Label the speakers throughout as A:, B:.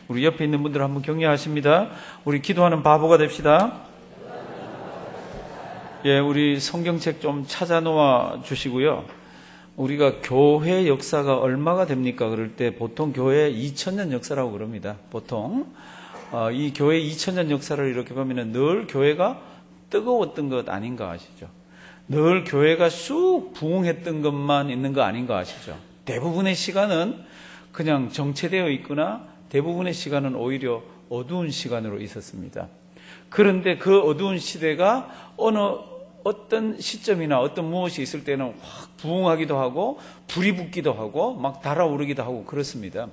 A: 우리 옆에 있는 분들 한번 격려하십니다. 우리 기도하는 바보가 됩시다. 예, 우리 성경책 좀 찾아 놓아 주시고요. 우리가 교회 역사가 얼마가 됩니까? 그럴 때 보통 교회 2000년 역사라고 그럽니다. 보통 이 교회 2000년 역사를 이렇게 보면은 늘 교회가 뜨거웠던 것 아닌가 아시죠? 늘 교회가 쑥 부흥했던 것만 있는 거 아닌가 아시죠? 대부분의 시간은 그냥 정체되어 있거나 대부분의 시간은 오히려 어두운 시간으로 있었습니다. 그런데 그 어두운 시대가 어떤 시점이나 어떤 무엇이 있을 때는 확 부흥하기도 하고 불이 붙기도 하고 막 달아오르기도 하고 그렇습니다.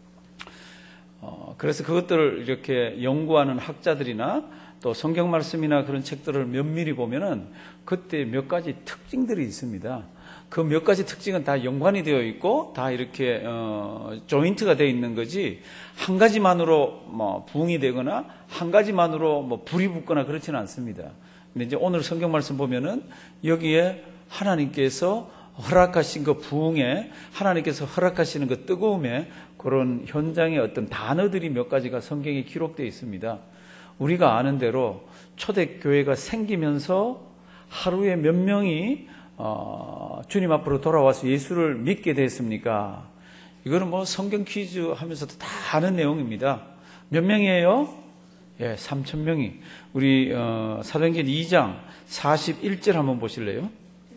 A: 그래서 그것들을 이렇게 연구하는 학자들이나 또 성경 말씀이나 그런 책들을 면밀히 보면은 그때 몇 가지 특징들이 있습니다. 그 몇 가지 특징은 다 연관이 되어 있고 다 이렇게 조인트가 되어 있는 거지 한 가지만으로 뭐 부흥이 되거나 한 가지만으로 뭐 불이 붙거나 그렇지는 않습니다. 근데 이제 오늘 성경 말씀 보면은 여기에 하나님께서 허락하신 그 부흥에 하나님께서 허락하시는 그 뜨거움에 그런 현장의 어떤 단어들이 몇 가지가 성경에 기록되어 있습니다. 우리가 아는 대로 초대교회가 생기면서 하루에 몇 명이 주님 앞으로 돌아와서 예수를 믿게 됐습니까? 이거는 뭐 성경 퀴즈 하면서도 다 아는 내용입니다. 몇 명이에요? 예, 3,000명이. 우리 사도행전 2장 41절 한번 보실래요?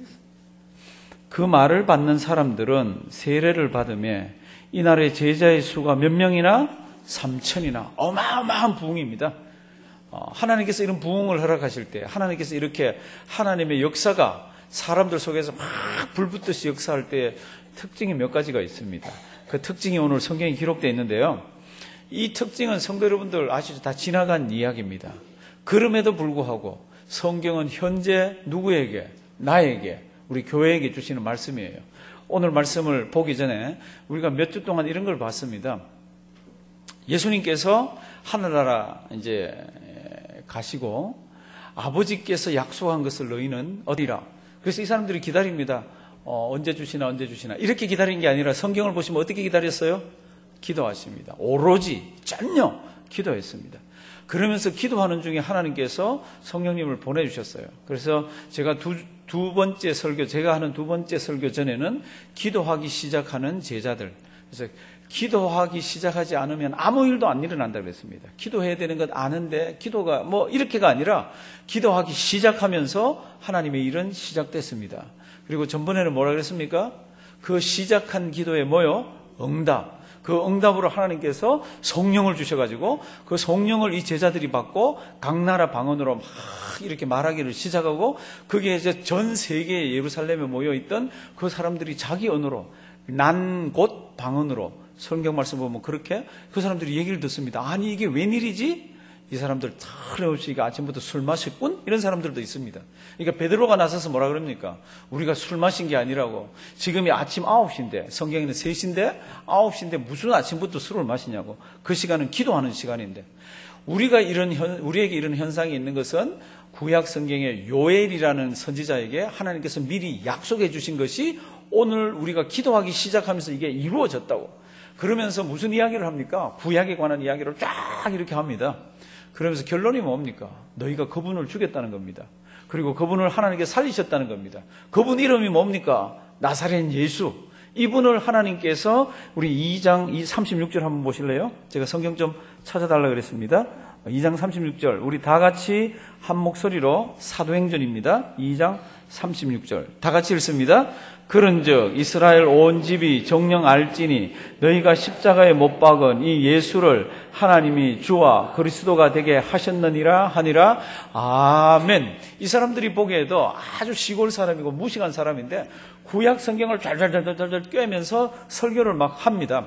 A: 그 말을 받는 사람들은 세례를 받으며 이날의 제자의 수가 몇 명이나? 3,000이나. 어마어마한 부흥입니다. 하나님께서 이런 부흥을 허락하실 때 하나님께서 이렇게 하나님의 역사가 사람들 속에서 막 불붙듯이 역사할 때 특징이 몇 가지가 있습니다. 그 특징이 오늘 성경에 기록되어 있는데요. 이 특징은 성도 여러분들 아시죠? 다 지나간 이야기입니다. 그럼에도 불구하고 성경은 현재 누구에게? 나에게, 우리 교회에게 주시는 말씀이에요. 오늘 말씀을 보기 전에 우리가 몇 주 동안 이런 걸 봤습니다. 예수님께서 하늘나라 이제 가시고 아버지께서 약속한 것을 너희는 얻으리라. 그래서 이 사람들이 기다립니다. 언제 주시나 이렇게 기다리는 게 아니라 성경을 보시면 어떻게 기다렸어요? 기도하십니다. 오로지 전혀 기도했습니다. 그러면서 기도하는 중에 하나님께서 성령님을 보내주셨어요. 그래서 제가 제가 하는 두 번째 설교 전에는 기도하기 시작하는 제자들. 그래서 기도하기 시작하지 않으면 아무 일도 안 일어난다고 그랬습니다. 기도해야 되는 것 아는데 기도가 뭐 이렇게가 아니라 기도하기 시작하면서 하나님의 일은 시작됐습니다. 그리고 전번에는 뭐라 그랬습니까? 그 시작한 기도에 뭐요? 응답. 그 응답으로 하나님께서 성령을 주셔가지고 그 성령을 이 제자들이 받고 각 나라 방언으로 막 이렇게 말하기를 시작하고 그게 이제 전 세계 예루살렘에 모여있던 그 사람들이 자기 언어로 난 곳 방언으로 성경 말씀 보면 그렇게 그 사람들이 얘기를 듣습니다. 아니 이게 웬일이지? 이 사람들 틀림없이 아침부터 술 마셨군? 이런 사람들도 있습니다. 그러니까 베드로가 나서서 뭐라 그럽니까? 우리가 술 마신 게 아니라고. 지금이 아침 9시인데 성경에는 3시인데 9시인데 무슨 아침부터 술을 마시냐고. 그 시간은 기도하는 시간인데. 우리에게 이런 현상이 있는 것은 구약 성경의 요엘이라는 선지자에게 하나님께서 미리 약속해 주신 것이 오늘 우리가 기도하기 시작하면서 이게 이루어졌다고. 그러면서 무슨 이야기를 합니까? 구약에 관한 이야기를 쫙 이렇게 합니다. 그러면서 결론이 뭡니까? 너희가 그분을 죽였다는 겁니다. 그리고 그분을 하나님께 살리셨다는 겁니다. 그분 이름이 뭡니까? 나사렛 예수. 이분을 하나님께서 우리 2장 36절 한번 보실래요? 제가 성경 좀 찾아달라고 그랬습니다. 2장 36절 우리 다 같이 한 목소리로 사도행전입니다. 2장 36절 다 같이 읽습니다. 그런즉 이스라엘 온 집이 정녕 알지니 너희가 십자가에 못 박은 이 예수를 하나님이 주와 그리스도가 되게 하셨느니라 하니라. 아멘. 이 사람들이 보기에도 아주 시골 사람이고 무식한 사람인데 구약 성경을 잘잘잘잘잘 꿰면서 설교를 막 합니다.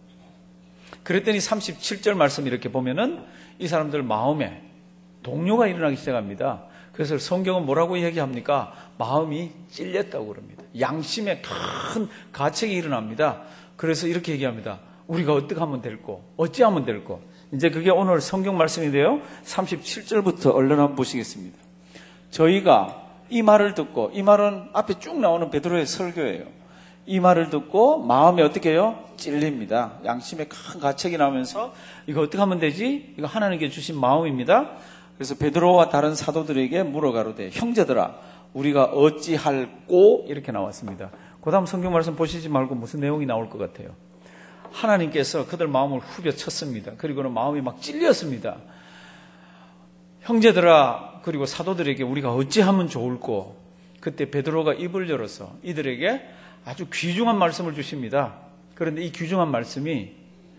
A: 그랬더니 37절 말씀 이렇게 보면은 이 사람들 마음에 동요가 일어나기 시작합니다. 그래서 성경은 뭐라고 얘기합니까? 마음이 찔렸다고 그럽니다. 양심에 큰 가책이 일어납니다. 그래서 이렇게 얘기합니다. 우리가 어떻게 하면 될꼬? 어찌하면 될꼬? 이제 그게 오늘 성경 말씀인데요. 37절부터 얼른 한번 보시겠습니다. 저희가 이 말을 듣고, 이 말은 앞에 쭉 나오는 베드로의 설교예요. 이 말을 듣고 마음에 어떻게 해요? 찔립니다. 양심에 큰 가책이 나면서 이거 어떻게 하면 되지? 이거 하나님께 주신 마음입니다. 그래서 베드로와 다른 사도들에게 물어가로되 형제들아 우리가 어찌할꼬 이렇게 나왔습니다. 그 다음 성경 말씀 보시지 말고 무슨 내용이 나올 것 같아요? 하나님께서 그들 마음을 후벼쳤습니다. 그리고는 마음이 막 찔렸습니다. 형제들아 그리고 사도들에게 우리가 어찌하면 좋을꼬. 그때 베드로가 입을 열어서 이들에게 아주 귀중한 말씀을 주십니다. 그런데 이 귀중한 말씀이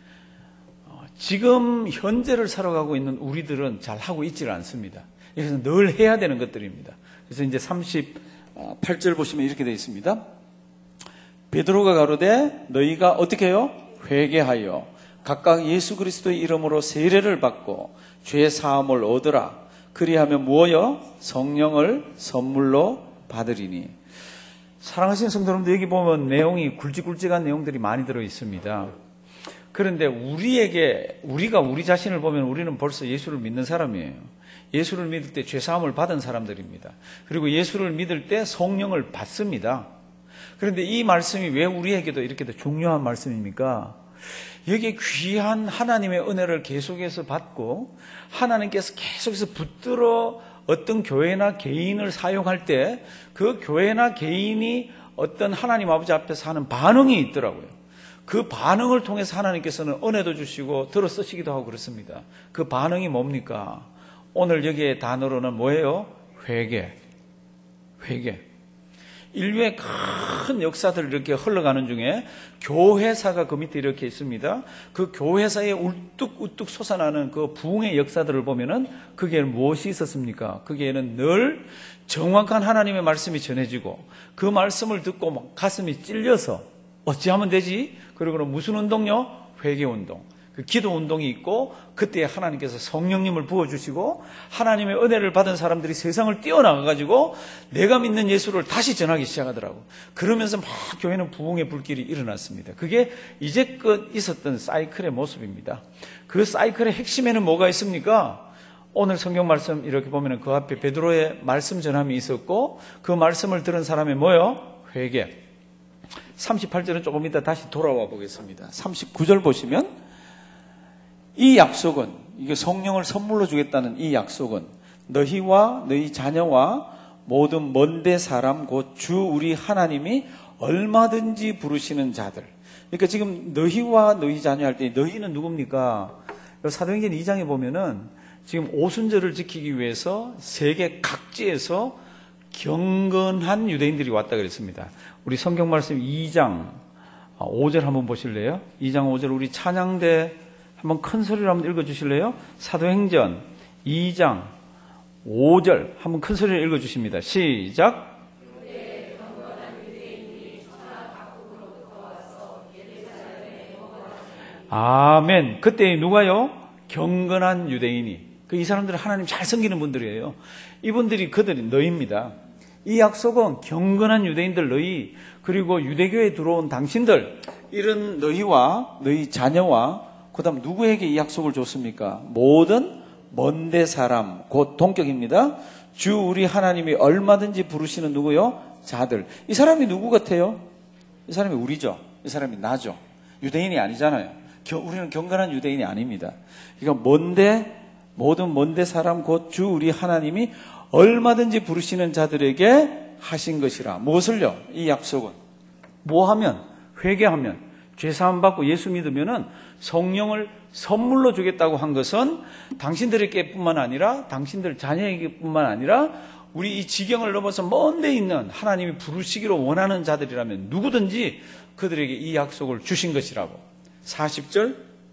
A: 지금 현재를 살아가고 있는 우리들은 잘 하고 있지를 않습니다. 그래서 늘 해야 되는 것들입니다. 그래서 이제 38절 보시면 이렇게 되어 있습니다. 베드로가 가로되 너희가 어떻게 해요? 회개하여 각각 예수 그리스도의 이름으로 세례를 받고 죄 사함을 얻으라. 그리하면 무엇여? 성령을 선물로 받으리니. 사랑하시는 성도 여러분들, 여기 보면 내용이 굵직굵직한 내용들이 많이 들어 있습니다. 그런데 우리가 우리 자신을 보면 우리는 벌써 예수를 믿는 사람이에요. 예수를 믿을 때 죄사함을 받은 사람들입니다. 그리고 예수를 믿을 때 성령을 받습니다. 그런데 이 말씀이 왜 우리에게도 이렇게 중요한 말씀입니까? 여기에 귀한 하나님의 은혜를 계속해서 받고 하나님께서 계속해서 붙들어 어떤 교회나 개인을 사용할 때 그 교회나 개인이 어떤 하나님 아버지 앞에서 하는 반응이 있더라고요. 그 반응을 통해서 하나님께서는 은혜도 주시고 들어 쓰시기도 하고 그렇습니다. 그 반응이 뭡니까? 오늘 여기에 단어로는 뭐예요? 회개. 인류의 큰 역사들 이렇게 흘러가는 중에 교회사가 그 밑에 이렇게 있습니다. 그 교회사에 울뚝울뚝 솟아나는 그 부흥의 역사들을 보면은 거기에 무엇이 있었습니까? 거기에는 늘 정확한 하나님의 말씀이 전해지고 그 말씀을 듣고 막 가슴이 찔려서 어찌하면 되지? 그리고는 무슨 운동요? 회개운동. 그 기도 운동이 있고 그때 하나님께서 성령님을 부어주시고 하나님의 은혜를 받은 사람들이 세상을 뛰어나가가지고 내가 믿는 예수를 다시 전하기 시작하더라고. 그러면서 막 교회는 부흥의 불길이 일어났습니다. 그게 이제껏 있었던 사이클의 모습입니다. 그 사이클의 핵심에는 뭐가 있습니까? 오늘 성경 말씀 이렇게 보면 그 앞에 베드로의 말씀 전함이 있었고 그 말씀을 들은 사람이 뭐요? 회개. 38절은 조금 이따 다시 돌아와 보겠습니다. 39절 보시면 이 약속은, 이게 성령을 선물로 주겠다는 이 약속은 너희와 너희 자녀와 모든 먼데 사람 곧 주 우리 하나님이 얼마든지 부르시는 자들. 그러니까 지금 너희와 너희 자녀 할 때 너희는 누굽니까? 사도행전 2장에 보면은 지금 오순절을 지키기 위해서 세계 각지에서 경건한 유대인들이 왔다 그랬습니다. 우리 성경 말씀 2장 5절 한번 보실래요? 2장 5절 우리 찬양대 한번 큰 소리로 한번 읽어주실래요? 사도행전 2장 5절 한번 큰 소리로 읽어주십니다. 시작. 아멘. 그때 누가요? 경건한 유대인이. 이 사람들은 하나님 잘 섬기는 분들이에요. 이분들이 그들이 너희입니다. 이 약속은 경건한 유대인들 너희 그리고 유대교에 들어온 당신들 이런 너희와 너희 자녀와 그 다음 누구에게 이 약속을 줬습니까? 모든 먼데 사람 곧 동격입니다. 주 우리 하나님이 얼마든지 부르시는 누구요? 자들. 이 사람이 누구 같아요? 이 사람이 우리죠. 이 사람이 나죠. 유대인이 아니잖아요. 우리는 경건한 유대인이 아닙니다. 그러니까 모든 먼데 사람 곧 주 우리 하나님이 얼마든지 부르시는 자들에게 하신 것이라. 무엇을요? 이 약속은 뭐 하면? 회개하면 죄사함 받고 예수 믿으면은 성령을 선물로 주겠다고 한 것은 당신들에게뿐만 아니라 당신들 자녀에게뿐만 아니라 우리 이 지경을 넘어서 먼 데 있는 하나님이 부르시기로 원하는 자들이라면 누구든지 그들에게 이 약속을 주신 것이라고. 40절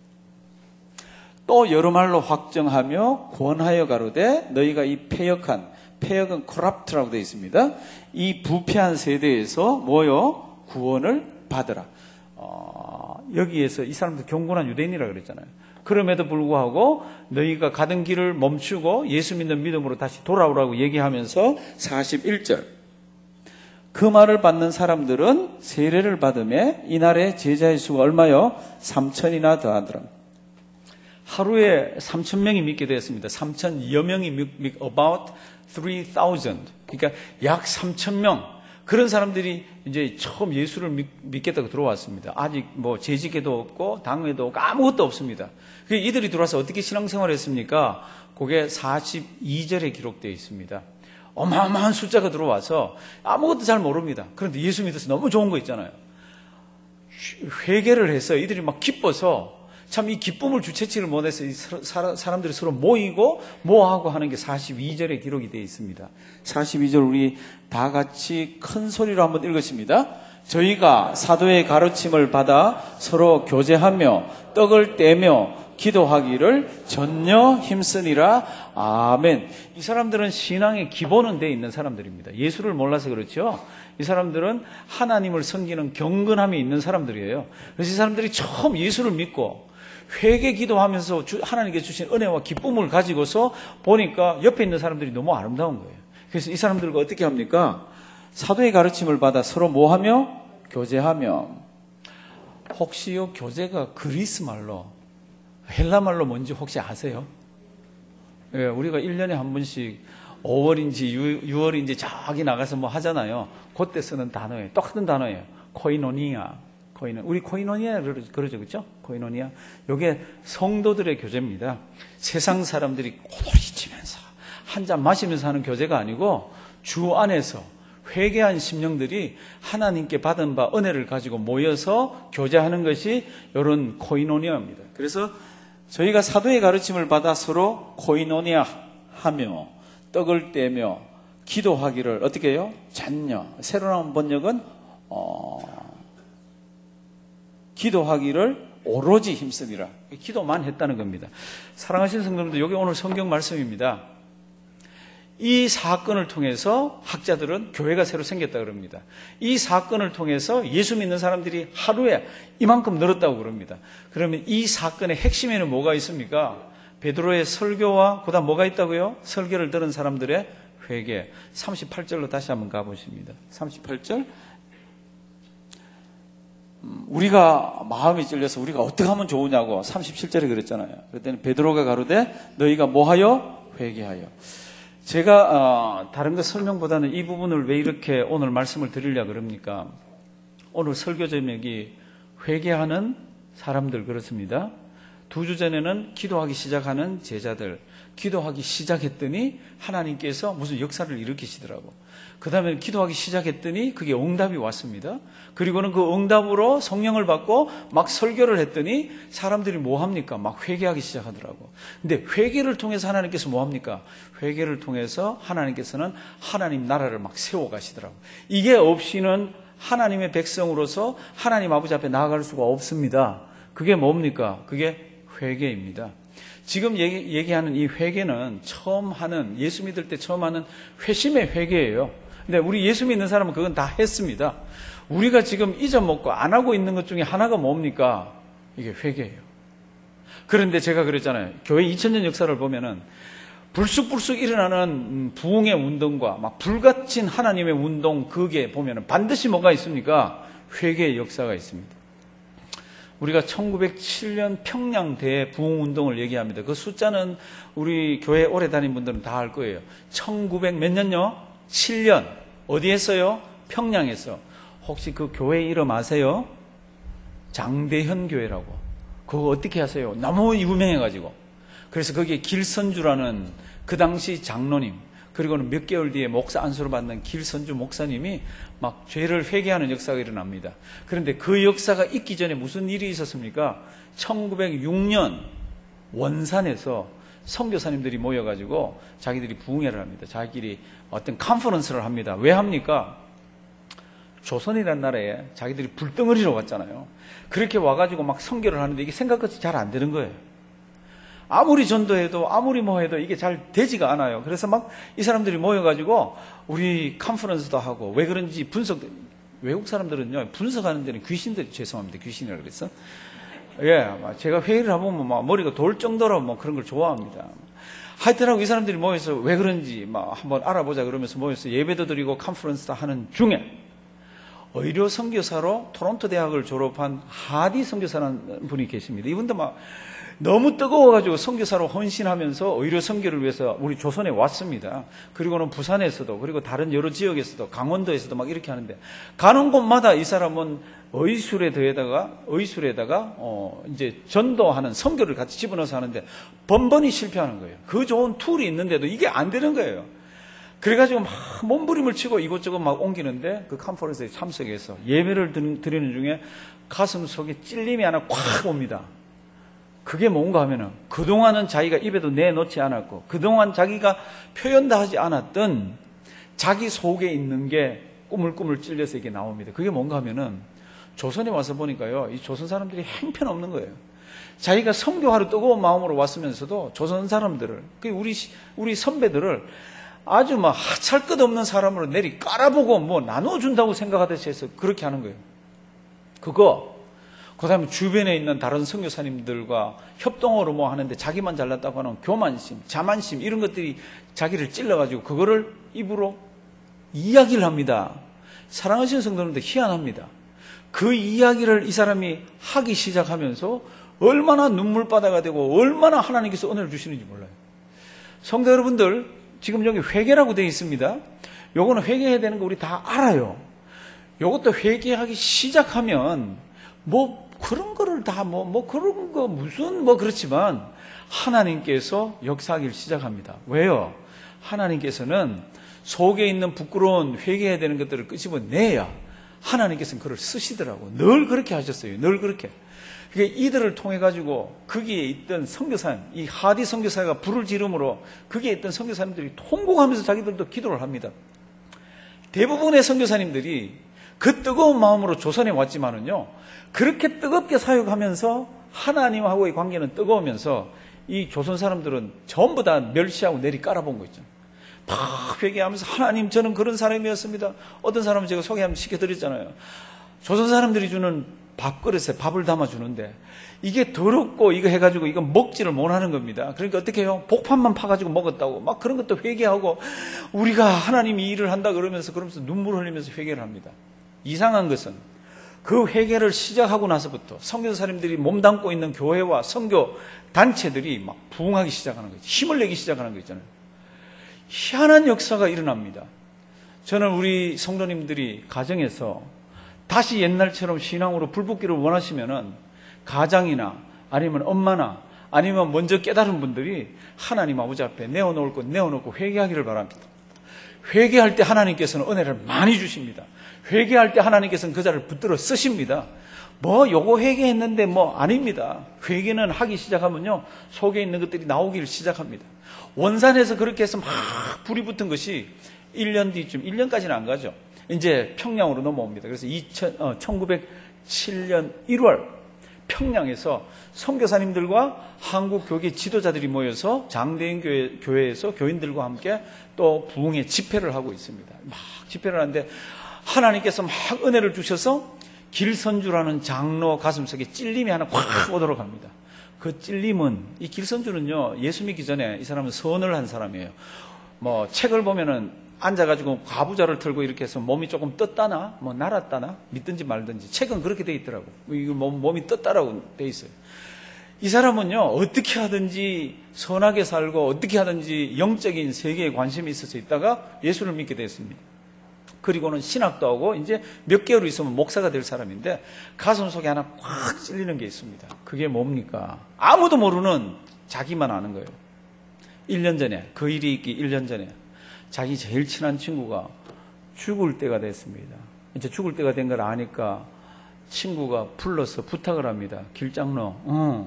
A: 또 여러 말로 확정하며 권하여 가로되 너희가 이 폐역은 corrupt라고 되어 있습니다. 이 부패한 세대에서 뭐요? 구원을 받으라. 여기에서 이 사람도 경건한 유대인이라고 그랬잖아요. 그럼에도 불구하고 너희가 가던 길을 멈추고 예수 믿는 믿음으로 다시 돌아오라고 얘기하면서 41절 그 말을 받는 사람들은 세례를 받음에 이날의 제자의 수가 얼마요? 3,000이나 더하더라. 하루에 3,000명이 믿게 되었습니다. 3,000여 명이 about 3,000. 그러니까 약 3,000명. 그런 사람들이 이제 처음 예수를 믿겠다고 들어왔습니다. 아직 뭐 재직에도 없고 당회도 없고 아무것도 없습니다. 이들이 들어와서 어떻게 신앙생활을 했습니까? 그게 42절에 기록되어 있습니다. 어마어마한 숫자가 들어와서 아무것도 잘 모릅니다. 그런데 예수 믿어서 너무 좋은 거 있잖아요. 회개를 해서 이들이 막 기뻐서 참 이 기쁨을 주체치를 못해서 사람들이 서로 모이고 모하고 하는 게 42절에 기록이 되어 있습니다. 42절 우리 다 같이 큰 소리로 한번 읽으십니다. 저희가 사도의 가르침을 받아 서로 교제하며 떡을 떼며 기도하기를 전혀 힘쓰니라. 아멘. 이 사람들은 신앙의 기본은 돼 있는 사람들입니다. 예수를 몰라서 그렇죠. 이 사람들은 하나님을 섬기는 경건함이 있는 사람들이에요. 그래서 이 사람들이 처음 예수를 믿고 회개 기도하면서 하나님께 주신 은혜와 기쁨을 가지고서 보니까 옆에 있는 사람들이 너무 아름다운 거예요. 그래서 이 사람들과 어떻게 합니까? 사도의 가르침을 받아 서로 뭐하며? 교제하며. 혹시요 교제가 그리스 말로 헬라 말로 뭔지 혹시 아세요? 예, 우리가 1년에 한 번씩 5월인지 6월인지 저기 나가서 뭐 하잖아요. 그때 쓰는 단어예요. 똑같은 단어예요. 코이노니아. 우리 코이노니아 그러죠, 그렇죠? 코이노니아. 이게 성도들의 교제입니다. 세상 사람들이 고돌이 치면서 한 잔 마시면서 하는 교제가 아니고 주 안에서 회개한 심령들이 하나님께 받은 바 은혜를 가지고 모여서 교제하는 것이 이런 코이노니아입니다. 그래서 저희가 사도의 가르침을 받아 서로 코이노니아 하며 떡을 떼며 기도하기를 어떻게 해요? 전혀. 새로 나온 번역은 기도하기를 오로지 힘쓰니라. 기도만 했다는 겁니다. 사랑하시는 성도님들, 여기 오늘 성경 말씀입니다. 이 사건을 통해서 학자들은 교회가 새로 생겼다 그럽니다. 이 사건을 통해서 예수 믿는 사람들이 하루에 이만큼 늘었다고 그럽니다. 그러면 이 사건의 핵심에는 뭐가 있습니까? 베드로의 설교와 그다음 뭐가 있다고요? 설교를 들은 사람들의 회개. 38절로 다시 한번 가보십니다. 38절. 우리가 마음이 찔려서 우리가 어떻게 하면 좋으냐고 37절에 그랬잖아요. 그랬더니 베드로가 가로되 너희가 뭐하여? 회개하여. 제가 다른 것 설명보다는 이 부분을 왜 이렇게 오늘 말씀을 드리려고 그럽니까? 오늘 설교 제목이 회개하는 사람들 그렇습니다. 2주 전에는 기도하기 시작하는 제자들, 기도하기 시작했더니 하나님께서 무슨 역사를 일으키시더라고. 그 다음에 기도하기 시작했더니 그게 응답이 왔습니다. 그리고는 그 응답으로 성령을 받고 막 설교를 했더니 사람들이 뭐 합니까? 막 회개하기 시작하더라고. 근데 회개를 통해서 하나님께서 뭐 합니까? 회개를 통해서 하나님께서는 하나님 나라를 막 세워가시더라고. 이게 없이는 하나님의 백성으로서 하나님 아버지 앞에 나아갈 수가 없습니다. 그게 뭡니까? 그게 회개입니다. 지금 얘기하는 이 회개는 처음 하는, 예수 믿을 때 처음 하는 회심의 회개예요. 근데 우리 예수 믿는 사람은 그건 다 했습니다. 우리가 지금 잊어먹고 안 하고 있는 것 중에 하나가 뭡니까? 이게 회개예요. 그런데 제가 그랬잖아요. 교회 2000년 역사를 보면은 불쑥불쑥 일어나는 부흥의 운동과 막 불같은 하나님의 운동, 그게 보면은 반드시 뭐가 있습니까? 회개의 역사가 있습니다. 우리가 1907년 평양 대부흥운동을 얘기합니다. 그 숫자는 우리 교회 오래 다닌 분들은 다 알 거예요. 1900 몇 년요? 7년. 어디에서요? 평양에서. 혹시 그 교회 이름 아세요? 장대현 교회라고. 그거 어떻게 하세요? 너무 유명해가지고. 그래서 거기에 길선주라는 그 당시 장로님, 그리고는 몇 개월 뒤에 목사 안수를 받는 길선주 목사님이 막 죄를 회개하는 역사가 일어납니다. 그런데 그 역사가 있기 전에 무슨 일이 있었습니까? 1906년 원산에서 선교사님들이 모여가지고 자기들이 부흥회를 합니다. 자기들이 어떤 컨퍼런스를 합니다. 왜 합니까? 조선이라는 나라에 자기들이 불덩어리로 왔잖아요. 그렇게 와가지고 막 선교를 하는데 이게 생각같이 잘 안 되는 거예요. 아무리 전도해도 아무리 뭐 해도 이게 잘 되지가 않아요. 그래서 막 이 사람들이 모여가지고 우리 컨퍼런스도 하고 왜 그런지 외국 사람들은요 분석하는 데는 귀신들이 죄송합니다. 귀신이라고 그랬어. 예, 제가 회의를 해보면 막 머리가 돌 정도로 뭐 그런 걸 좋아합니다. 하여튼하고 이 사람들이 모여서 왜 그런지 막 한번 알아보자 그러면서 모여서 예배도 드리고 컨퍼런스도 하는 중에 의료 선교사로 토론토 대학을 졸업한 하디 선교사라는 분이 계십니다. 이분도 막 너무 뜨거워가지고 선교사로 헌신하면서 오히려 선교를 위해서 우리 조선에 왔습니다. 그리고는 부산에서도, 그리고 다른 여러 지역에서도, 강원도에서도 막 이렇게 하는데, 가는 곳마다 이 사람은 의술에다가 이제 전도하는 선교를 같이 집어넣어서 하는데 번번이 실패하는 거예요. 그 좋은 툴이 있는데도 이게 안 되는 거예요. 그래가지고 막 몸부림을 치고 이곳저곳 막 옮기는데, 그 컨퍼런스에 참석해서 예배를 드리는 중에 가슴 속에 찔림이 하나 콱 옵니다. 그게 뭔가 하면은, 그동안은 자기가 입에도 내놓지 않았고, 그동안 자기가 표현도 하지 않았던 자기 속에 있는 게 꾸물꾸물 찔려서 이게 나옵니다. 그게 뭔가 하면은, 조선에 와서 보니까요, 이 조선 사람들이 행편없는 거예요. 자기가 선교하러 뜨거운 마음으로 왔으면서도 조선 사람들을, 우리 선배들을 아주 막 하찮을 것 없는 사람으로 내리 깔아보고 뭐 나눠준다고 생각하듯이 해서 그렇게 하는 거예요. 그 다음에 주변에 있는 다른 선교사님들과 협동으로 뭐 하는데 자기만 잘났다고 하는 교만심, 자만심 이런 것들이 자기를 찔러가지고 그거를 입으로 이야기를 합니다. 사랑하시는 성도님들 희한합니다. 그 이야기를 이 사람이 하기 시작하면서 얼마나 눈물바다가 되고 얼마나 하나님께서 은혜를 주시는지 몰라요. 성도 여러분들, 지금 여기 회개라고 되어 있습니다. 요거는 회개해야 되는 거 우리 다 알아요. 요것도 회개하기 시작하면 뭐 그런 거를 다 그런 거 무슨 그렇지만 하나님께서 역사하기를 시작합니다. 왜요? 하나님께서는 속에 있는 부끄러운 회개해야 되는 것들을 끄집어내야 하나님께서는 그를 쓰시더라고. 늘 그렇게 하셨어요. 늘 그렇게. 그게 이들을 통해 가지고 거기에 있던 선교사님, 이 하디 선교사가 불을 지름으로 거기에 있던 선교사님들이 통곡하면서 자기들도 기도를 합니다. 대부분의 선교사님들이 그 뜨거운 마음으로 조선에 왔지만은요, 그렇게 뜨겁게 사역하면서 하나님하고의 관계는 뜨거우면서 이 조선 사람들은 전부 다 멸시하고 내리 깔아본 거 있잖아요. 막 회개하면서 하나님 저는 그런 사람이었습니다. 어떤 사람은 제가 소개 한번 시켜드렸잖아요. 조선 사람들이 주는 밥그릇에 밥을 담아주는데 이게 더럽고 이거 해가지고 이거 먹지를 못하는 겁니다. 그러니까 어떻게 해요? 복판만 파가지고 먹었다고 막 그런 것도 회개하고 우리가 하나님이 일을 한다 그러면서 눈물 흘리면서 회개를 합니다. 이상한 것은 그 회개를 시작하고 나서부터 선교사님들이 몸담고 있는 교회와 선교 단체들이 막 부흥하기 시작하는 거죠. 힘을 내기 시작하는 거 있잖아요. 희한한 역사가 일어납니다. 저는 우리 성도님들이 가정에서 다시 옛날처럼 신앙으로 불붙기를 원하시면은 가장이나 아니면 엄마나 아니면 먼저 깨달은 분들이 하나님 아버지 앞에 내어놓고 회개하기를 바랍니다. 회개할 때 하나님께서는 은혜를 많이 주십니다. 회개할 때 하나님께서는 그 자를 붙들어 쓰십니다. 요거 회개했는데 아닙니다. 회개는 하기 시작하면요, 속에 있는 것들이 나오기를 시작합니다. 원산에서 그렇게 해서 막 불이 붙은 것이 1년 뒤쯤, 1년까지는 안 가죠. 이제 평양으로 넘어옵니다. 그래서 1907년 1월 평양에서 선교사님들과 한국 교계 지도자들이 모여서 장대인 교회에서 교인들과 함께 또 부흥의 집회를 하고 있습니다. 막 집회를 하는데 하나님께서 막 은혜를 주셔서 길선주라는 장로 가슴속에 찔림이 하나 확 오도록 합니다. 그 찔림은, 이 길선주는요, 예수 믿기 전에 이 사람은 선을 한 사람이에요. 책을 보면은 앉아가지고 과부자를 털고 이렇게 해서 몸이 조금 떴다나, 날았다나, 믿든지 말든지. 책은 그렇게 돼 있더라고. 이거 몸이 떴다라고 돼 있어요. 이 사람은요, 어떻게 하든지 선하게 살고, 어떻게 하든지 영적인 세계에 관심이 있어서 있다가 예수를 믿게 됐습니다. 그리고는 신학도 하고, 이제 몇 개월 있으면 목사가 될 사람인데, 가슴 속에 하나 꽉 찔리는 게 있습니다. 그게 뭡니까? 아무도 모르는 자기만 아는 거예요. 1년 전에, 그 일이 있기 1년 전에, 자기 제일 친한 친구가 죽을 때가 됐습니다. 이제 죽을 때가 된 걸 아니까 친구가 불러서 부탁을 합니다. 길장로,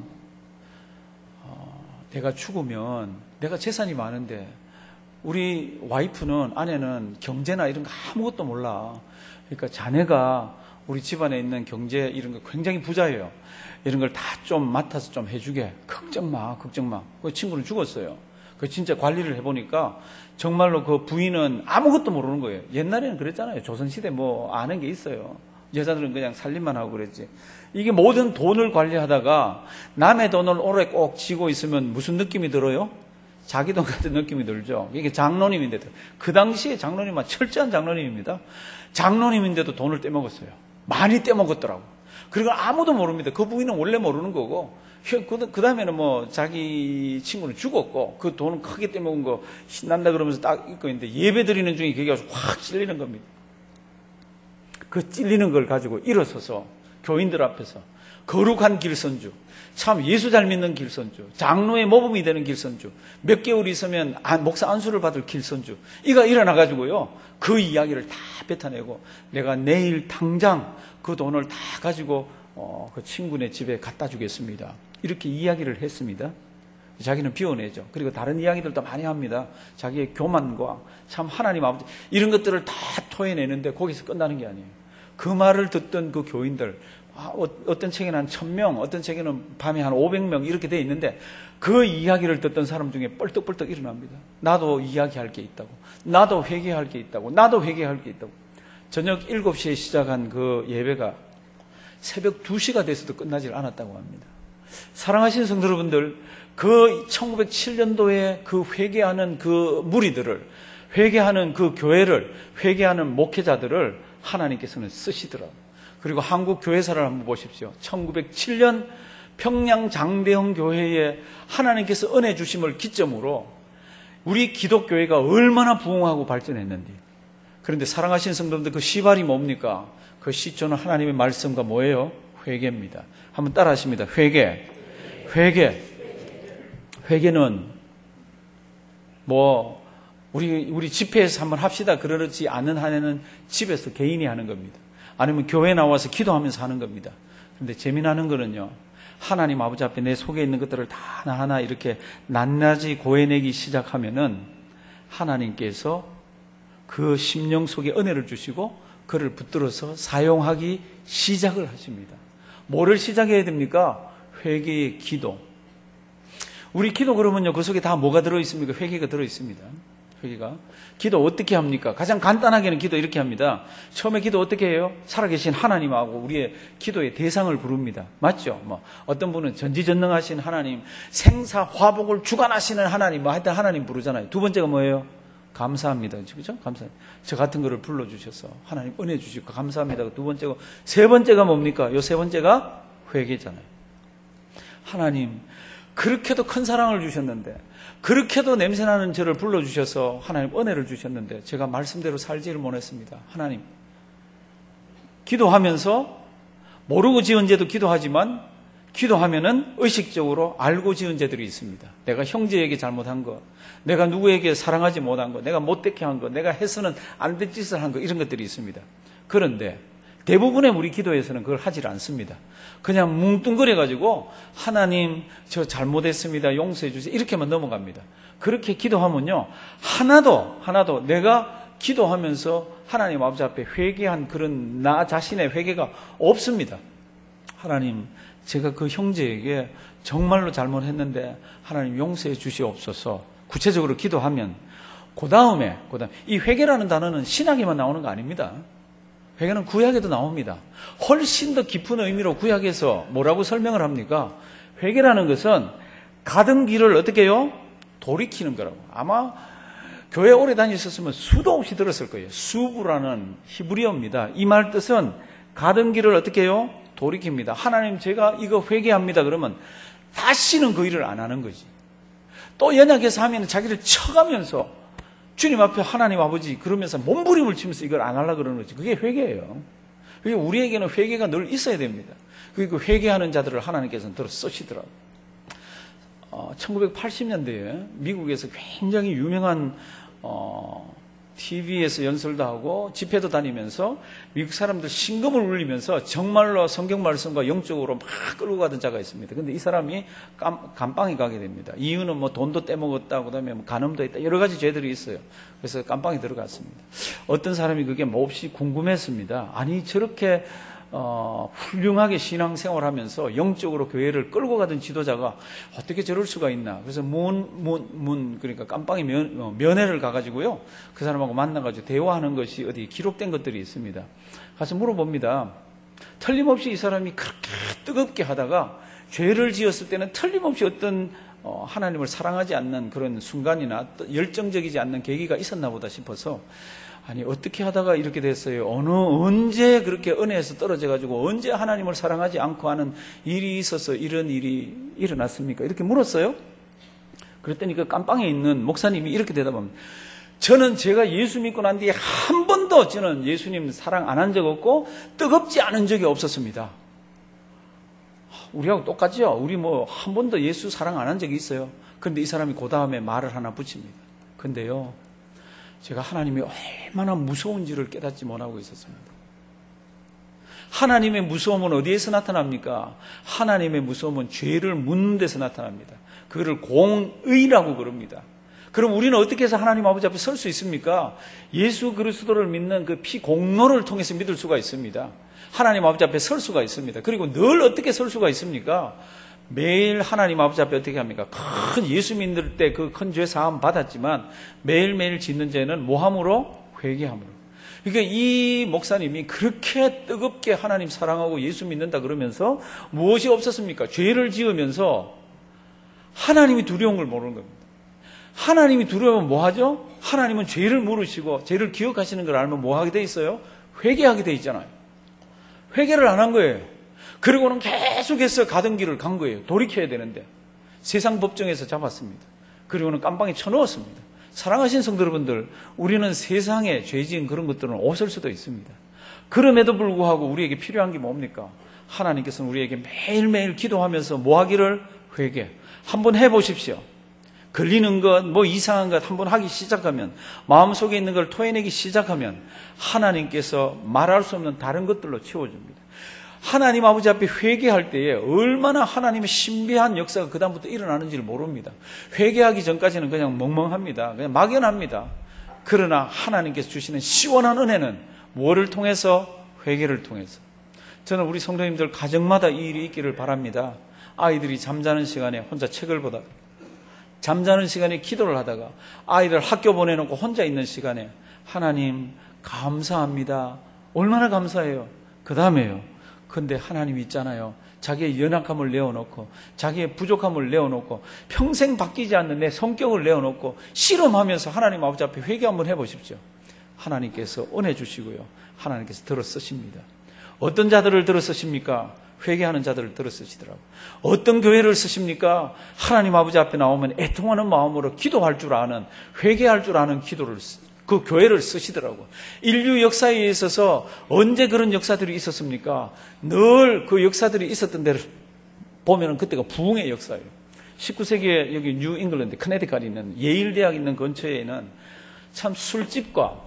A: 내가 죽으면 내가 재산이 많은데 우리 와이프는, 아내는 경제나 이런 거 아무것도 몰라. 그러니까 자네가 우리 집안에 있는 경제 이런 거 굉장히 부자예요. 이런 걸 다 좀 맡아서 좀 해주게. 걱정 마. 그 친구는 죽었어요. 그 진짜 관리를 해보니까 정말로 그 부인은 아무것도 모르는 거예요. 옛날에는 그랬잖아요. 조선시대 아는 게 있어요. 여자들은 그냥 살림만 하고 그랬지. 이게 모든 돈을 관리하다가 남의 돈을 오래 꼭 쥐고 있으면 무슨 느낌이 들어요? 자기 돈 같은 느낌이 들죠. 이게 장로님인데도, 그 당시에 장로님은 철저한 장로님입니다. 장로님인데도 돈을 떼먹었어요. 많이 떼먹었더라고. 그리고 아무도 모릅니다. 그 부인은 원래 모르는 거고, 그 다음에는 뭐 자기 친구는 죽었고 그 돈은 크게 떼먹은 거 신난다 그러면서 딱 입고 있는데 예배 드리는 중에 그게 가서 확 찔리는 겁니다. 그 찔리는 걸 가지고 일어서서 교인들 앞에서 거룩한 길선주, 참 예수 잘 믿는 길선주, 장로의 모범이 되는 길선주, 몇 개월 있으면 목사 안수를 받을 길선주, 이가 일어나가지고요 그 이야기를 다 뱉어내고 내가 내일 당장 그 돈을 다 가지고 그 친구네 집에 갖다 주겠습니다. 이렇게 이야기를 했습니다. 자기는 비워내죠. 그리고 다른 이야기들도 많이 합니다. 자기의 교만과 참 하나님 아버지 이런 것들을 다 토해내는데 거기서 끝나는 게 아니에요. 그 말을 듣던 그 교인들, 어떤 책에는 한 1000명, 어떤 책에는 밤에 한 500명 이렇게 돼 있는데 그 이야기를 듣던 사람 중에 뻘떡뻘떡 일어납니다. 나도 이야기할 게 있다고, 나도 회개할 게 있다고, 나도 회개할 게 있다고. 저녁 7시에 시작한 그 예배가 새벽 2시가 돼서도 끝나질 않았다고 합니다. 사랑하시는 성도 여러분들, 그 1907년도에 그 회개하는 그 무리들을, 회개하는 그 교회를, 회개하는 목회자들을 하나님께서는 쓰시더라고요. 그리고 한국 교회사를 한번 보십시오. 1907년 평양 장대형 교회에 하나님께서 은혜 주심을 기점으로 우리 기독교회가 얼마나 부흥하고 발전했는지. 그런데 사랑하시는 성도님들, 그 시발이 뭡니까? 그 시초는 하나님의 말씀과 뭐예요? 회개입니다. 한번 따라 하십니다. 회개. 회개는 뭐 우리 집회에서 한번 합시다 그러지 않는 한에는 집에서 개인이 하는 겁니다. 아니면 교회 나와서 기도하면서 하는 겁니다. 그런데 재미나는 거는요, 하나님 아버지 앞에 내 속에 있는 것들을 다 하나하나 이렇게 낱낱이 고해내기 시작하면은 하나님께서 그 심령 속에 은혜를 주시고 그를 붙들어서 사용하기 시작을 하십니다. 뭐를 시작해야 됩니까? 회개의 기도. 우리 기도 그러면요, 그 속에 다 뭐가 들어있습니까? 회개가 들어있습니다. 회개가. 기도 어떻게 합니까? 가장 간단하게는 기도 이렇게 합니다. 처음에 기도 어떻게 해요? 살아계신 하나님하고 우리의 기도의 대상을 부릅니다. 맞죠? 뭐 어떤 분은 전지전능하신 하나님, 생사화복을 주관하시는 하나님, 뭐 하여튼 하나님 부르잖아요. 두 번째가 뭐예요? 감사합니다. 그죠? 감사합니다. 저 같은 거를 불러주셔서 하나님 은혜 주시고 감사합니다. 두 번째고, 세 번째가 뭡니까? 요 세 번째가 회개잖아요. 하나님, 그렇게도 큰 사랑을 주셨는데, 그렇게도 냄새나는 저를 불러주셔서 하나님 은혜를 주셨는데 제가 말씀대로 살지를 못했습니다. 하나님, 기도하면서 모르고 지은 죄도 기도하지만 기도하면은 의식적으로 알고 지은 죄들이 있습니다. 내가 형제에게 잘못한 것, 내가 누구에게 사랑하지 못한 것, 내가 못되게 한 것, 내가 해서는 안 될 짓을 한 것, 이런 것들이 있습니다. 그런데 대부분의 우리 기도에서는 그걸 하질 않습니다. 그냥 뭉뚱그려가지고 하나님 저 잘못했습니다, 용서해 주세요, 이렇게만 넘어갑니다. 그렇게 기도하면요, 하나도 내가 기도하면서 하나님 아버지 앞에 회개한 그런 나 자신의 회개가 없습니다. 하나님, 제가 그 형제에게 정말로 잘못했는데 하나님 용서해 주시옵소서. 구체적으로 기도하면 그 다음에 이 회개라는 단어는 신약에만 나오는 거 아닙니다. 회개는 구약에도 나옵니다. 훨씬 더 깊은 의미로 구약에서 뭐라고 설명을 합니까? 회개라는 것은 가던 길을 어떻게 해요? 돌이키는 거라고. 아마 교회 오래 다니셨으면 수도 없이 들었을 거예요. 수부라는 히브리어입니다. 이 말 뜻은 가던 길을 어떻게 해요? 돌이킵니다. 하나님, 제가 이거 회개합니다. 그러면 다시는 그 일을 안 하는 거지. 또 연약해서 하면 자기를 쳐가면서 주님 앞에 하나님 아버지 그러면서 몸부림을 치면서 이걸 안 하려고 그러는 거지. 그게 회개예요. 그게 우리에게는 회개가 늘 있어야 됩니다. 그 회개하는 자들을 하나님께서는 들어 쓰시더라고요. 1980년대에 미국에서 굉장히 유명한 TV에서 연설도 하고 집회도 다니면서 미국 사람들 심금을 울리면서 정말로 성경 말씀과 영적으로 막 끌고 가던 자가 있습니다. 그런데 이 사람이 감방에 가게 됩니다. 이유는 뭐 돈도 떼먹었다, 그다음에 뭐 간음도 했다, 여러 가지 죄들이 있어요. 그래서 감방에 들어갔습니다. 어떤 사람이 그게 몹시 궁금했습니다. 아니, 저렇게 훌륭하게 신앙생활하면서 영적으로 교회를 끌고 가던 지도자가 어떻게 저럴 수가 있나. 그래서 그러니까 깜빵에 면회를 가가지고요, 그 사람하고 만나가지고 대화하는 것이 어디 기록된 것들이 있습니다. 가서 물어봅니다. 틀림없이 이 사람이 그렇게 뜨겁게 하다가 죄를 지었을 때는 틀림없이 어떤 하나님을 사랑하지 않는 그런 순간이나 열정적이지 않는 계기가 있었나 보다 싶어서 아니 어떻게 하다가 이렇게 됐어요? 언제 그렇게 은혜에서 떨어져가지고 언제 하나님을 사랑하지 않고 하는 일이 있어서 이런 일이 일어났습니까? 이렇게 물었어요. 그랬더니 그 깜빵에 있는 목사님이 이렇게 대답합니다. 저는 제가 예수 믿고 난 뒤에 한 번도 저는 예수님 사랑 안 한 적 없고 뜨겁지 않은 적이 없었습니다. 우리하고 똑같죠? 우리 뭐 한 번도 예수 사랑 안 한 적이 있어요. 그런데 이 사람이 그 다음에 말을 하나 붙입니다. 근데요, 제가 하나님이 얼마나 무서운지를 깨닫지 못하고 있었습니다. 하나님의 무서움은 어디에서 나타납니까? 하나님의 무서움은 죄를 묻는 데서 나타납니다. 그거를 공의라고 그럽니다. 그럼 우리는 어떻게 해서 하나님 아버지 앞에 설 수 있습니까? 예수 그리스도를 믿는 그 피 공로를 통해서 믿을 수가 있습니다. 하나님 아버지 앞에 설 수가 있습니다. 그리고 늘 어떻게 설 수가 있습니까? 매일 하나님 아버지 앞에 어떻게 합니까? 큰 예수 믿을 때 그 큰 죄 사함 받았지만 매일매일 짓는 죄는 뭐함으로? 회개함으로. 그러니까 이 목사님이 그렇게 뜨겁게 하나님 사랑하고 예수 믿는다 그러면서 무엇이 없었습니까? 죄를 지으면서 하나님이 두려운 걸 모르는 겁니다. 하나님이 두려우면 뭐 하죠? 하나님은 죄를 물으시고 죄를 기억하시는 걸 알면 뭐 하게 돼 있어요? 회개하게 돼 있잖아요. 회개를 안 한 거예요. 그리고는 계속해서 가던 길을 간 거예요. 돌이켜야 되는데 세상 법정에서 잡았습니다. 그리고는 깜빵에 쳐넣었습니다. 사랑하신 성도 여러분들, 우리는 세상에 죄 지은 그런 것들은 없을 수도 있습니다. 그럼에도 불구하고 우리에게 필요한 게 뭡니까? 하나님께서는 우리에게 매일매일 기도하면서 뭐 하기를? 회개. 한번 해보십시오. 걸리는 것, 뭐 이상한 것 한번 하기 시작하면, 마음속에 있는 걸 토해내기 시작하면 하나님께서 말할 수 없는 다른 것들로 채워줍니다. 하나님 아버지 앞에 회개할 때에 얼마나 하나님의 신비한 역사가 그 다음부터 일어나는지를 모릅니다. 회개하기 전까지는 그냥 멍멍합니다. 그냥 막연합니다. 그러나 하나님께서 주시는 시원한 은혜는 뭐를 통해서? 회개를 통해서. 저는 우리 성도님들 가정마다 이 일이 있기를 바랍니다. 아이들이 잠자는 시간에 혼자 책을 보다가, 잠자는 시간에 기도를 하다가, 아이들 학교 보내놓고 혼자 있는 시간에 하나님 감사합니다. 얼마나 감사해요. 그 다음에요. 근데 하나님 있잖아요. 자기의 연약함을 내어놓고 자기의 부족함을 내어놓고 평생 바뀌지 않는 내 성격을 내어놓고 실험하면서 하나님 아버지 앞에 회개 한번 해보십시오. 하나님께서 은혜 주시고요. 하나님께서 들어 쓰십니다. 어떤 자들을 들어 쓰십니까? 회개하는 자들을 들어 쓰시더라고요. 어떤 교회를 쓰십니까? 하나님 아버지 앞에 나오면 애통하는 마음으로 기도할 줄 아는, 회개할 줄 아는 기도를 그 교회를 쓰시더라고요. 인류 역사에 있어서 언제 그런 역사들이 있었습니까? 늘 그 역사들이 있었던 데를 보면 그때가 부흥의 역사예요. 19세기에 여기 뉴 잉글랜드, 커네디컷에 있는 예일 대학 있는 근처에는 참 술집과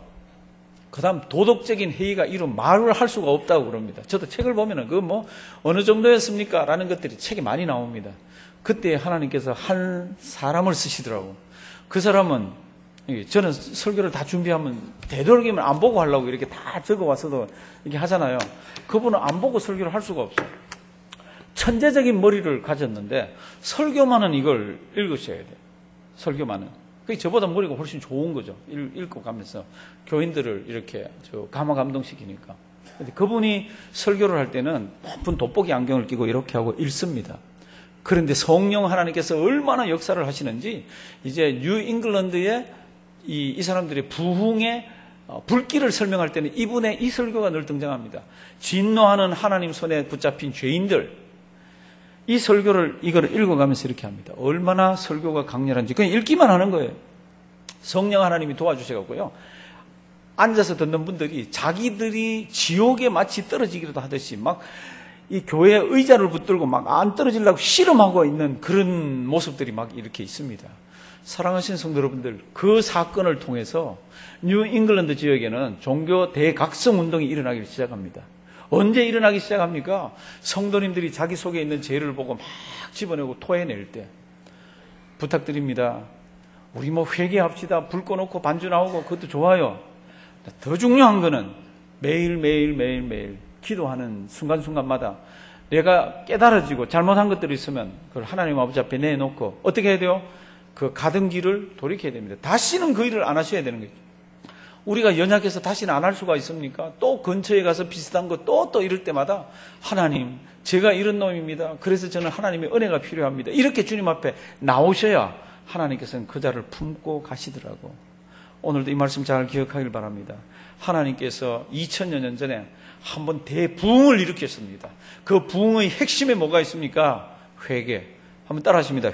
A: 그 다음 도덕적인 회의가 이런 말을 할 수가 없다고 그럽니다. 저도 책을 보면은 그 뭐 어느 정도였습니까? 라는 것들이 책에 많이 나옵니다. 그때 하나님께서 한 사람을 쓰시더라고요. 그 사람은, 저는 설교를 다 준비하면 되도록이면 안 보고 하려고 이렇게 다 적어와서도 이렇게 하잖아요. 그분은 안 보고 설교를 할 수가 없어요. 천재적인 머리를 가졌는데 설교만은 이걸 읽으셔야 돼요. 설교만은. 그게 저보다 머리가 훨씬 좋은 거죠. 읽고 가면서 교인들을 이렇게 감화 감동시키니까. 근데 그분이 설교를 할 때는 높은 돋보기 안경을 끼고 이렇게 하고 읽습니다. 그런데 성령 하나님께서 얼마나 역사를 하시는지 이제 뉴 잉글랜드의 이 사람들의 부흥의 불길을 설명할 때는 이분의 이 설교가 늘 등장합니다. 진노하는 하나님 손에 붙잡힌 죄인들. 이 설교를 이걸 읽어가면서 이렇게 합니다. 얼마나 설교가 강렬한지 그냥 읽기만 하는 거예요. 성령 하나님이 도와주셔가고요. 앉아서 듣는 분들이 자기들이 지옥에 마치 떨어지기도 하듯이 막 이 교회 의자를 붙들고 막 안 떨어지려고 씨름하고 있는 그런 모습들이 막 이렇게 있습니다. 사랑하신 성도 여러분들, 그 사건을 통해서 뉴 잉글랜드 지역에는 종교 대각성 운동이 일어나기 시작합니다. 언제 일어나기 시작합니까? 성도님들이 자기 속에 있는 죄를 보고 막 집어내고 토해낼 때. 부탁드립니다. 우리 뭐 회개합시다. 불 꺼놓고 반주 나오고 그것도 좋아요. 더 중요한 거는 매일 기도하는 순간순간마다 내가 깨달아지고 잘못한 것들이 있으면 그걸 하나님 아버지 앞에 내놓고 어떻게 해야 돼요? 그 가던 길을 돌이켜야 됩니다. 다시는 그 일을 안 하셔야 되는 거죠. 우리가 연약해서 다시는 안 할 수가 있습니까? 또 근처에 가서 비슷한 거 또 이럴 때마다 하나님, 제가 이런 놈입니다. 그래서 저는 하나님의 은혜가 필요합니다. 이렇게 주님 앞에 나오셔야 하나님께서는 그 자를 품고 가시더라고. 오늘도 이 말씀 잘 기억하길 바랍니다. 하나님께서 2000여 년 전에 한번 대부흥을 일으켰습니다. 그 부흥의 핵심에 뭐가 있습니까? 회개. 한번 따라 하십니다.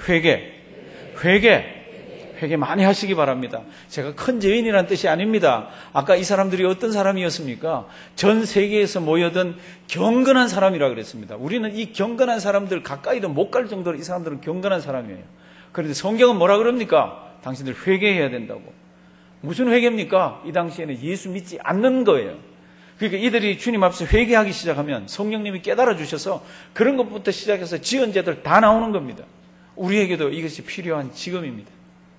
A: 회개 많이 하시기 바랍니다. 제가 큰 죄인이라는 뜻이 아닙니다. 아까 이 사람들이 어떤 사람이었습니까? 전 세계에서 모여든 경건한 사람이라 그랬습니다. 우리는 이 경건한 사람들 가까이도 못 갈 정도로 이 사람들은 경건한 사람이에요. 그런데 성경은 뭐라 그럽니까? 당신들 회개해야 된다고. 무슨 회개입니까? 이 당시에는 예수 믿지 않는 거예요. 그러니까 이들이 주님 앞에서 회개하기 시작하면 성령님이 깨달아 주셔서 그런 것부터 시작해서 지은 죄들 다 나오는 겁니다. 우리에게도 이것이 필요한 지금입니다.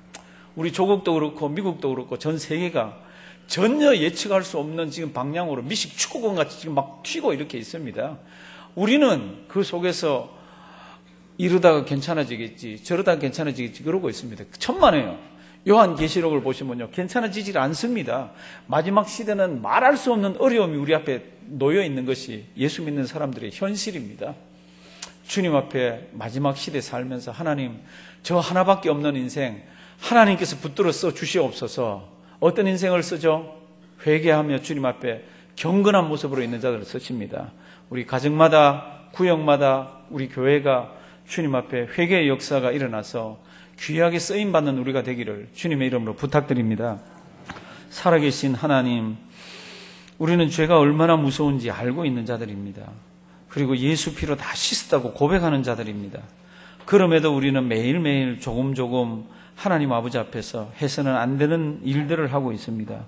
A: 우리 조국도 그렇고 미국도 그렇고 전 세계가 전혀 예측할 수 없는 지금 방향으로 미식 축구공 같이 지금 막 튀고 이렇게 있습니다. 우리는 그 속에서 이러다가 괜찮아지겠지, 저러다가 괜찮아지겠지 그러고 있습니다. 천만에요. 요한계시록을 보시면요, 괜찮아지질 않습니다. 마지막 시대는 말할 수 없는 어려움이 우리 앞에 놓여 있는 것이 예수 믿는 사람들의 현실입니다. 주님 앞에 마지막 시대 살면서 하나님, 저 하나밖에 없는 인생 하나님께서 붙들어 써 주시옵소서. 어떤 인생을 쓰죠? 회개하며 주님 앞에 경건한 모습으로 있는 자들을 쓰십니다. 우리 가정마다, 구역마다 우리 교회가 주님 앞에 회개의 역사가 일어나서 귀하게 쓰임받는 우리가 되기를 주님의 이름으로 부탁드립니다. 살아계신 하나님, 우리는 죄가 얼마나 무서운지 알고 있는 자들입니다. 그리고 예수 피로 다 씻었다고 고백하는 자들입니다. 그럼에도 우리는 매일매일 조금 하나님 아버지 앞에서 해서는 안 되는 일들을 하고 있습니다.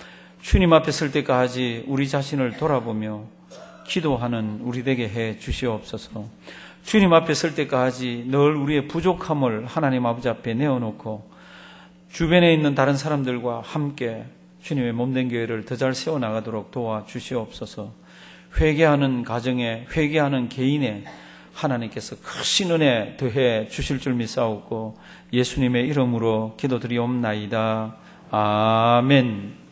A: 주님 앞에 설 때까지 우리 자신을 돌아보며 기도하는 우리 되게 해 주시옵소서. 주님 앞에 설 때까지 늘 우리의 부족함을 하나님 아버지 앞에 내어놓고 주변에 있는 다른 사람들과 함께 주님의 몸된 교회를 더 잘 세워나가도록 도와주시옵소서. 회개하는 가정에, 회개하는 개인에 하나님께서 크신 은혜 더해 주실 줄 믿사옵고 예수님의 이름으로 기도드리옵나이다. 아멘.